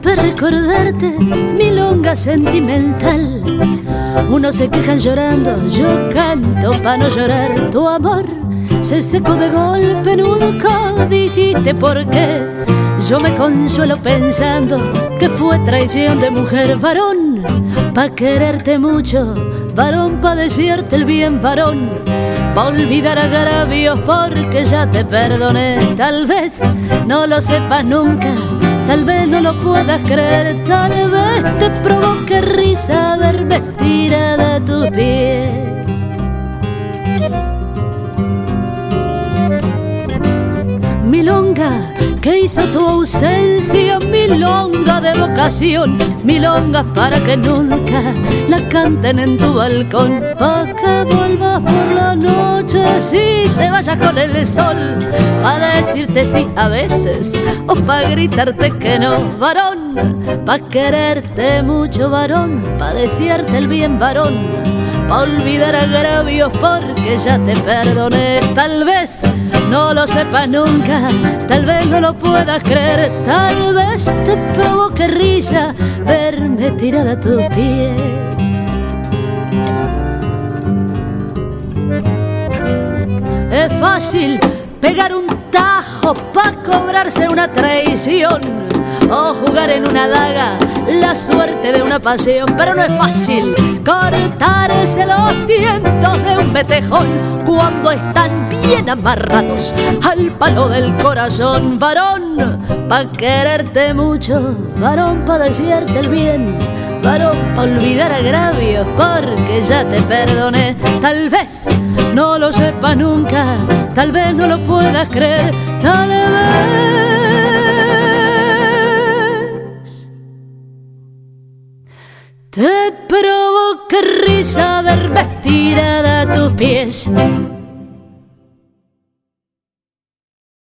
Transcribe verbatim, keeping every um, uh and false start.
para recordarte, milonga sentimental. Unos se quejan llorando, yo canto pa' no llorar. Tu amor se secó de golpe, nunca dijiste por qué. Yo me consuelo pensando que fue traición de mujer. Varón, pa' quererte mucho, varón, pa' decirte el bien, varón, pa' olvidar agravios porque ya te perdoné. Tal vez no lo sepas nunca, tal vez no lo puedas creer, tal vez te provoque risa verme tirada a tus pies. Milonga, ¿qué hizo tu ausencia? Milonga de vocación, milonga para que nunca la canten en tu balcón, pa' que vuelvas por la noche, si te vayas con el sol, pa' decirte sí a veces o pa' gritarte que no. Varón, pa' quererte mucho, varón, pa' decirte el bien, varón, pa' olvidar agravios porque ya te perdoné. Tal vez no lo sepas nunca, tal vez no lo puedas creer, tal vez te provoque risa verme tirada a tus pies. Es fácil pegar un tajo pa' cobrarse una traición o jugar en una daga la suerte de una pasión, pero no es fácil cortarse los dientes de un metejón cuando están bien amarrados al palo del corazón. Varón, pa' quererte mucho, varón, pa' decirte el bien, varón, pa' olvidar agravios porque ya te perdoné. Tal vez no lo sepas nunca, tal vez no lo puedas creer, tal vez te provoque risa ver tirada a tus pies.